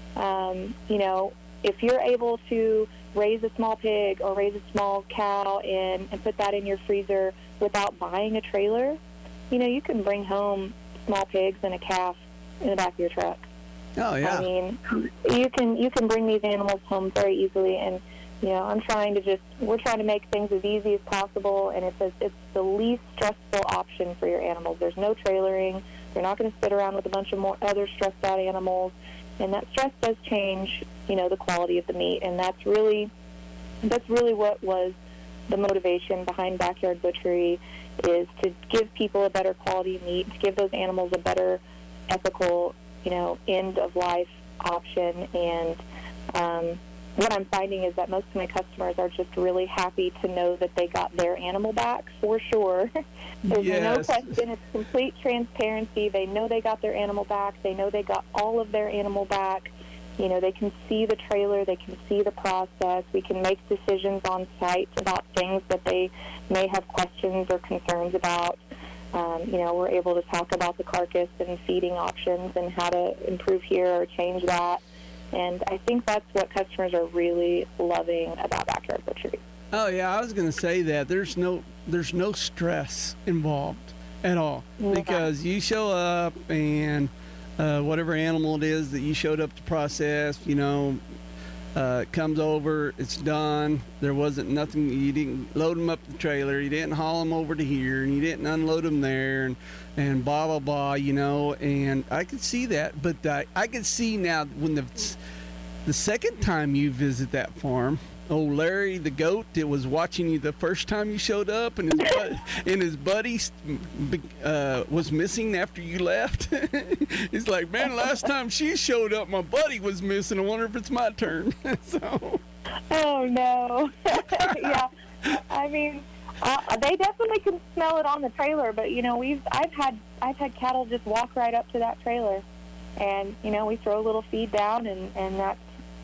Um, you know, if you're able to raise a small pig or raise a small cow and, and put that in your freezer without buying a trailer, you know, you can bring home small pigs and a calf in the back of your truck. Oh, yeah. I mean, you can you can bring these animals home very easily, and you know, I'm trying to just, we're trying to make things as easy as possible, and it's, a, it's the least stressful option for your animals. There's no trailering. You're not going to sit around with a bunch of more other stressed out animals, and that stress does change, you know, the quality of the meat, and that's really, that's really what was the motivation behind Backyard Butchery, is to give people a better quality meat, to give those animals a better ethical, you know, end-of-life option, and um, what I'm finding is that most of my customers are just really happy to know that they got their animal back, for sure. There's yes. no question. It's complete transparency. They know they got their animal back. They know they got all of their animal back. You know, they can see the trailer. They can see the process. We can make decisions on site about things that they may have questions or concerns about. Um, you know, we're able to talk about the carcass and feeding options and how to improve here or change that. And I think that's what customers are really loving about Backyard Butchery. Oh yeah, I was going to say that there's no there's no stress involved at all, yeah. because you show up and uh, whatever animal it is that you showed up to process, you know, uh, it comes over, it's done. There wasn't nothing. You didn't load them up the trailer. You didn't haul them over to here, and you didn't unload them there, and and blah blah blah. You know, and I could see that, but I I could see now when the the second time you visit that farm. Old Larry the goat that was watching you the first time you showed up, and his bud- and his buddy uh, was missing after you left. He's like, man, last time she showed up, my buddy was missing. I wonder if it's my turn. So. Oh no. Yeah, I mean, uh, they definitely can smell it on the trailer, but you know, we've I've had I've had cattle just walk right up to that trailer, and you know, we throw a little feed down, and and that's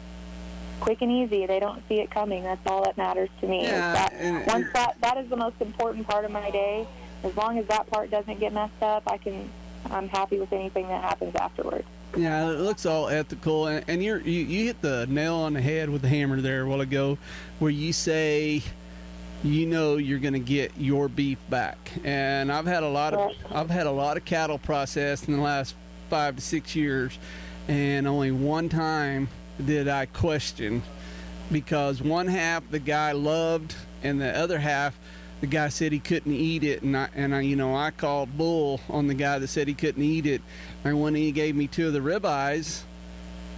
quick and easy. They don't see it coming. That's all that matters to me. Yeah, that, and, once that that is the most important part of my day. As long as that part doesn't get messed up, I can. I'm happy with anything that happens afterwards. Yeah, it looks all ethical, and, and you're, you you hit the nail on the head with the hammer there a while ago, where you say, you know, you're going to get your beef back. And I've had a lot of I've had a lot of cattle processed in the last five to six years, and only one time did I question, because one half the guy loved and the other half the guy said he couldn't eat it, and I, and I, you know, I called bull on the guy that said he couldn't eat it, and when he gave me two of the ribeyes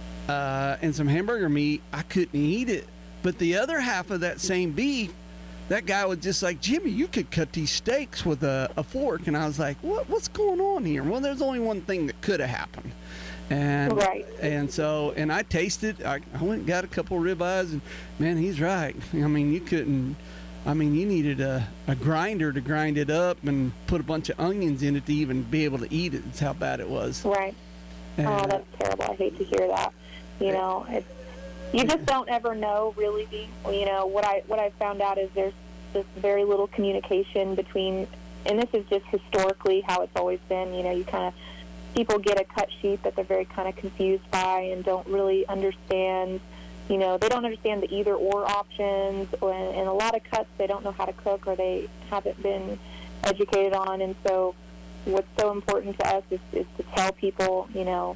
uh, and some hamburger meat, I couldn't eat it. But the other half of that same beef, that guy was just like, Jimmy, you could cut these steaks with a, a fork. And I was like, what what's going on here? Well, there's only one thing that could have happened. And right. and so, and I tasted, I, I went and got a couple of ribeyes, and man, he's right. I mean, you couldn't, I mean, you needed a, a grinder to grind it up and put a bunch of onions in it to even be able to eat it. That's how bad it was. Right. And, oh, that's terrible. I hate to hear that. You know, it's, you just don't ever know, really. You know, what I what I found out is there's just very little communication between, and this is just historically how it's always been. You know, you kind of, people get a cut sheet that they're very kind of confused by and don't really understand. You know, they don't understand the either-or options, or, and a lot of cuts they don't know how to cook or they haven't been educated on. And so what's so important to us is, is to tell people, you know,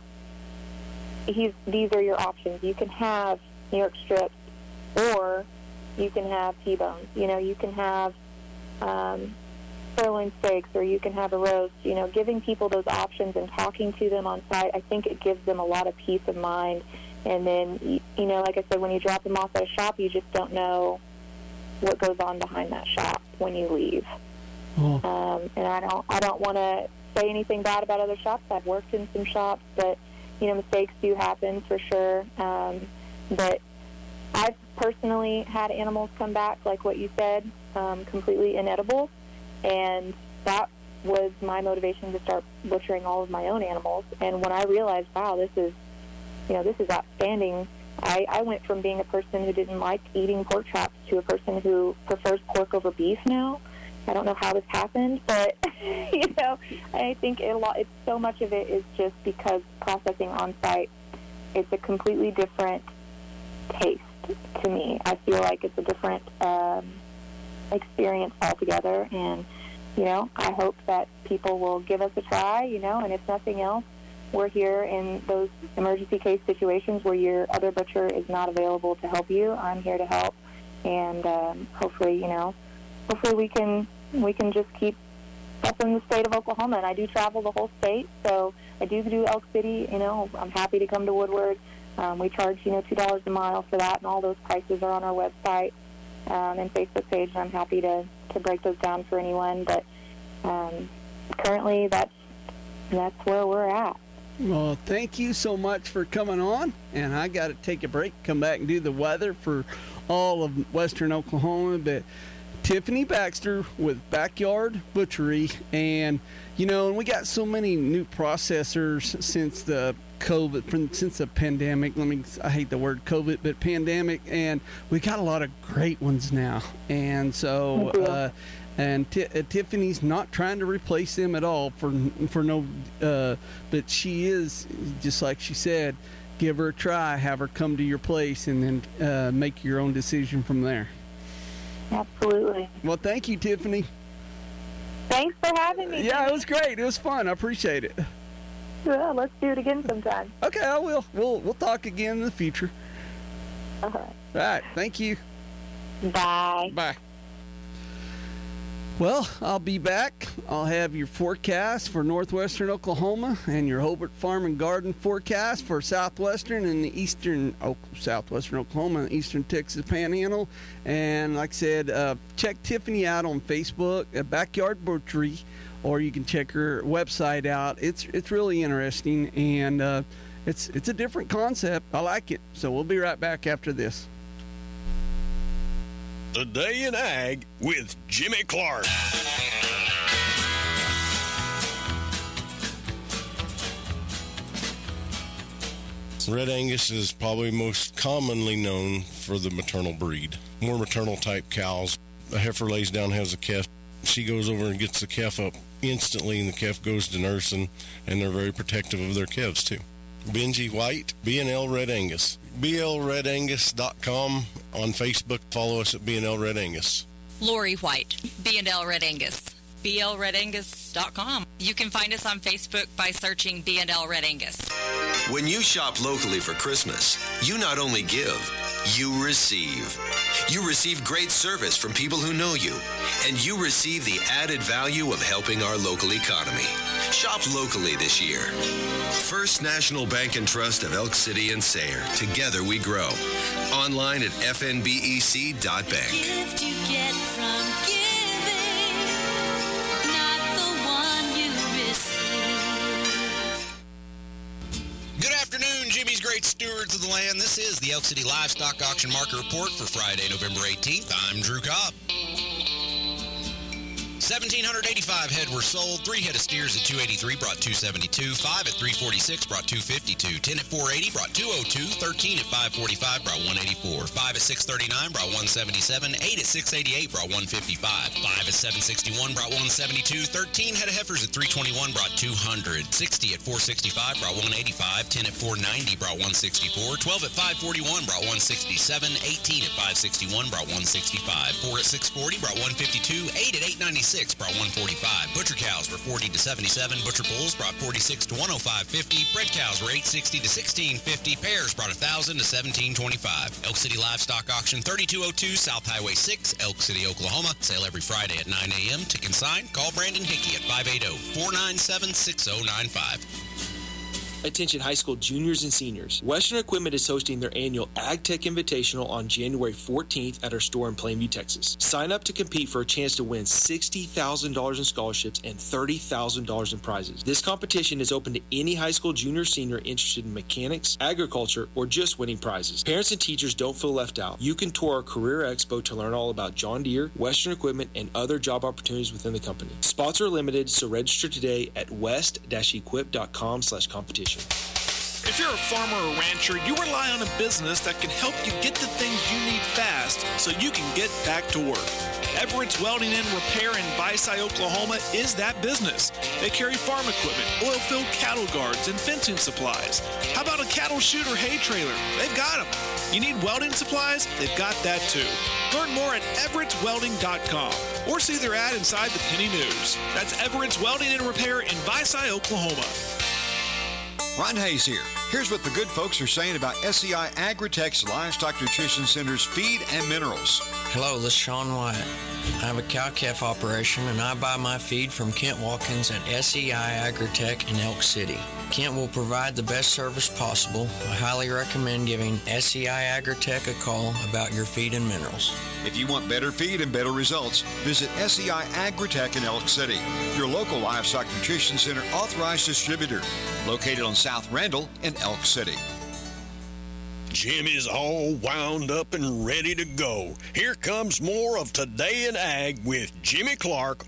he's, these are your options. You can have New York strips, or you can have T-bones. You know, you can have um, sirloin steaks, or you can have a roast. You know, giving people those options and talking to them on site, I think it gives them a lot of peace of mind. And then, you know, like I said, when you drop them off at a shop, you just don't know what goes on behind that shop when you leave. Oh. Um, and I don't, I don't want to say anything bad about other shops. I've worked in some shops, but you know, mistakes do happen for sure. Um, but I've personally had animals come back, like what you said, um, completely inedible, and that was my motivation to start butchering all of my own animals. And when I realized, wow, this is you know, this is outstanding. I, I went from being a person who didn't like eating pork chops to a person who prefers pork over beef now. I don't know how this happened, but, you know, I think it, a lot, it's so much of it is just because processing on site, it's a completely different taste to me. I feel like it's a different um, experience altogether, and, you know, I hope that people will give us a try, you know, and if nothing else, we're here in those emergency case situations where your other butcher is not available to help you. I'm here to help, and um, hopefully, you know, hopefully we can we can just keep helping the state of Oklahoma. And I do travel the whole state, so I do do Elk City. You know, I'm happy to come to Woodward. Um, we charge, you know, two dollars a mile for that, and all those prices are on our website um, and Facebook page. And I'm happy to to break those down for anyone. But um, currently, that's that's where we're at. Well, thank you so much for coming on, and I got to take a break, come back and do the weather for all of western Oklahoma. But Tiffany Baxter with Backyard Butchery, and you know, and we got so many new processors since the COVID, from, since the pandemic. Let me, I hate the word COVID, but pandemic, and we got a lot of great ones now. And so, uh, and T- uh, Tiffany's not trying to replace them at all for for no, uh, but she is, just like she said, give her a try, have her come to your place, and then uh, make your own decision from there. Absolutely. Well, thank you, Tiffany. Thanks for having me. Yeah, it was great. It was fun. I appreciate it. Well, let's do it again sometime. Okay, I will. We'll we'll talk again in the future. All right. All right. Thank you. Bye. Bye. Well, I'll be back. I'll have your forecast for northwestern Oklahoma and your Hobart Farm and Garden forecast for southwestern and the eastern, oh, southwestern Oklahoma and eastern Texas Panhandle. And like I said, uh, check Tiffany out on Facebook at Backyard Butchery, or you can check her website out. It's it's really interesting, and uh, it's it's a different concept. I like it. So we'll be right back after this. Today in Ag with Jimmy Clark. Red Angus is probably most commonly known for the maternal breed. More maternal type cows. A heifer lays down, has a calf. She goes over and gets the calf up instantly, and the calf goes to nursing, and they're very protective of their calves too. Benji White, B and L Red Angus. B L red angus dot com on Facebook. Follow us at B and L Red Angus. Lori White, B and L Red Angus. B L red angus dot com. You can find us on Facebook by searching B and L Red Angus. When you shop locally for Christmas, you not only give, you receive. You receive great service from people who know you, and you receive the added value of helping our local economy. Shop locally this year. First National Bank and Trust of Elk City and Sayre. Together we grow. Online at f n b e c dot bank. great stewards of the land. This is the Elk City Livestock Auction Market Report for Friday, November eighteenth. I'm Drew Cobb. one thousand seven hundred eighty-five head were sold. Three head of steers at two eighty-three brought two seventy-two. Five at three forty-six brought two fifty-two. Ten at four eighty brought two oh two. Thirteen at five forty-five brought one eighty-four. Five at six thirty-nine brought one seventy-seven. Eight at six eighty-eight brought one fifty-five. Five at seven sixty-one brought one seventy-two. Thirteen head of heifers at three twenty-one brought two hundred. Sixty at four sixty-five brought one eighty-five. Ten at four ninety brought one sixty-four. Twelve at five forty-one brought one sixty-seven. Eighteen at five sixty-one brought one sixty-five. Four at six forty brought one fifty-two. Eight at eight ninety-six brought one forty-five. Butcher cows were forty to seventy-seven. Butcher bulls brought forty-six to one oh five fifty. Bred cows were eight sixty to sixteen fifty. Pairs brought one thousand to seventeen twenty-five. Elk City Livestock Auction, thirty-two oh two South Highway six, Elk City, Oklahoma. Sale every Friday at nine a.m. To consign, call Brandon Hickey at five eight zero, four nine seven, six zero nine five. Attention high school juniors and seniors. Western Equipment is hosting their annual AgTech Invitational on January fourteenth at our store in Plainview, Texas. Sign up to compete for a chance to win sixty thousand dollars in scholarships and thirty thousand dollars in prizes. This competition is open to any high school junior or senior interested in mechanics, agriculture, or just winning prizes. Parents and teachers don't feel left out. You can tour our Career Expo to learn all about John Deere, Western Equipment, and other job opportunities within the company. Spots are limited, so register today at west equip dot com slash competition. If you're a farmer or rancher, you rely on a business that can help you get the things you need fast so you can get back to work. Everett's Welding and Repair in Byside, Oklahoma is that business. They carry farm equipment, oil-filled cattle guards, and fencing supplies. How about a cattle chute or hay trailer? They've got them. You need welding supplies? They've got that too. Learn more at everetts welding dot com or see their ad inside the Penny News. That's Everett's Welding and Repair in Byside, Oklahoma. Ron Hayes here. Here's what the good folks are saying about S E I Agritech's Livestock Nutrition Center's feed and minerals. Hello, this is Sean Wyatt. I have a cow-calf operation, and I buy my feed from Kent Watkins at S E I Agritech in Elk City. Kent will provide the best service possible. I highly recommend giving S E I Agritech a call about your feed and minerals. If you want better feed and better results, visit S E I Agritech in Elk City, your local livestock nutrition center authorized distributor, located on South Randall in Elk City. Jim is all wound up and ready to go. Here comes more of Today in Ag with Jimmy Clark.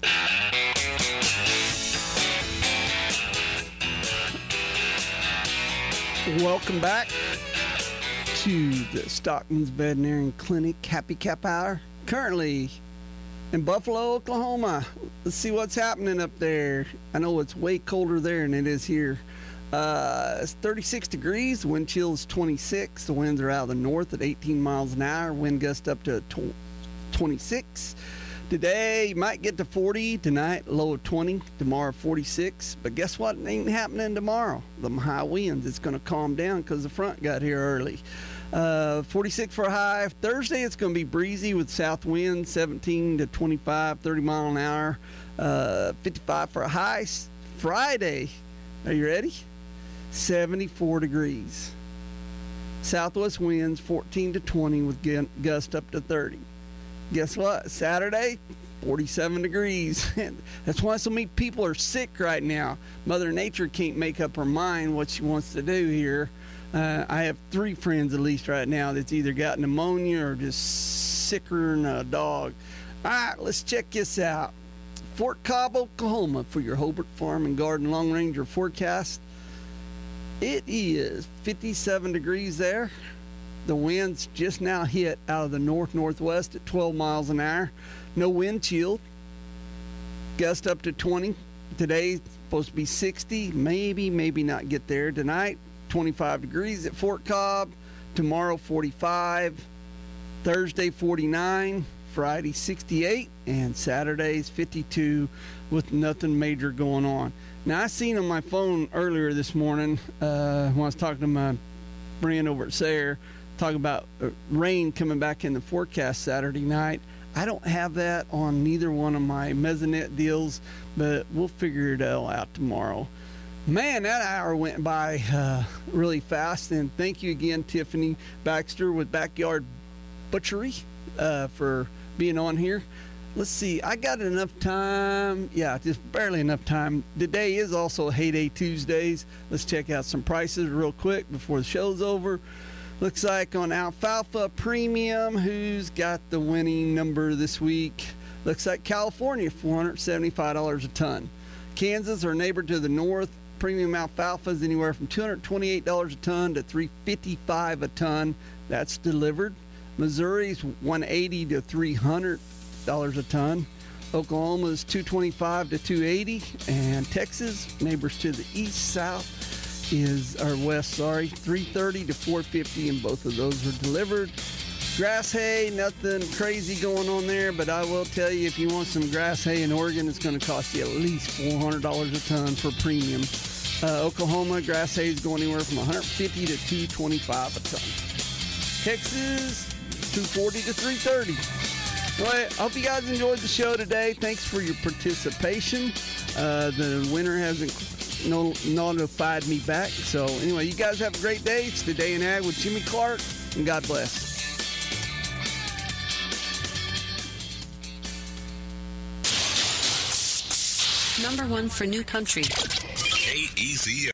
Welcome back to the Stockman's Veterinary Clinic Happy Cap Hour. Currently in Buffalo, Oklahoma. Let's see what's happening up there. I know it's way colder there than it is here. Uh, it's thirty-six degrees. The wind chill is twenty-six. The winds are out of the north at eighteen miles an hour. Wind gust up to twenty-six. Today, you might get to forty. Tonight, low of twenty. Tomorrow, forty-six. But guess what? It ain't happening tomorrow. The high winds. It's going to calm down because the front got here early. Uh, forty-six for a high. Thursday, it's going to be breezy with south wind, seventeen to twenty-five, thirty mile an hour. Uh, fifty-five for a high. Friday, are you ready? seventy-four degrees. Southwest winds fourteen to twenty with gust up to thirty. Guess what? Saturday, forty-seven degrees. That's why so many people are sick right now. Mother Nature can't make up her mind what she wants to do here. Uh, I have three friends at least right now that's either got pneumonia or just sicker than a dog. All right, let's check this out. Fort Cobb, Oklahoma for your Hobart Farm and Garden Long Ranger forecast. It is fifty-seven degrees there. The winds just now hit out of the north-northwest at twelve miles an hour. No wind chill. Gust up to twenty. Today, supposed to be sixty. Maybe, maybe not get there. Tonight, twenty-five degrees at Fort Cobb. Tomorrow, forty-five. Thursday, forty-nine. Friday, sixty-eight. And Saturday's fifty-two with nothing major going on. Now, I seen on my phone earlier this morning uh, when I was talking to my friend over at Sayre, talking about uh, rain coming back in the forecast Saturday night. I don't have that on neither one of my Mesonet deals, but we'll figure it all out tomorrow. Man, that hour went by uh, really fast, and thank you again, Tiffany Baxter with Backyard Butchery, uh, for being on here. let's see. I got enough time. Yeah, just barely enough time. Today is also Heyday Tuesdays. Let's check out some prices real quick before the show's over. Looks like on Alfalfa Premium, who's got the winning number this week? Looks like California, four hundred seventy-five dollars a ton. Kansas, our neighbor to the north, premium alfalfa is anywhere from two hundred twenty-eight dollars a ton to three hundred fifty-five dollars a ton. That's delivered. Missouri's one hundred eighty dollars to three hundred dollars a ton. Oklahoma's two hundred twenty-five dollars to two hundred eighty dollars. And Texas, neighbors to the east, south, is, or west, sorry, three hundred thirty dollars to four hundred fifty dollars, and both of those are delivered. Grass hay, nothing crazy going on there, but I will tell you, if you want some grass hay in Oregon, it's going to cost you at least four hundred dollars a ton for premium. Uh, Oklahoma, grass hay is going anywhere from one hundred fifty dollars to two hundred twenty-five dollars a ton. Texas, two hundred forty dollars to three hundred thirty dollars. Well, I hope you guys enjoyed the show today. Thanks for your participation. Uh, the winner hasn't no, notified me back. So anyway, you guys have a great day. It's the Day in Ag with Jimmy Clark, and God bless. Number one for New Country. K E C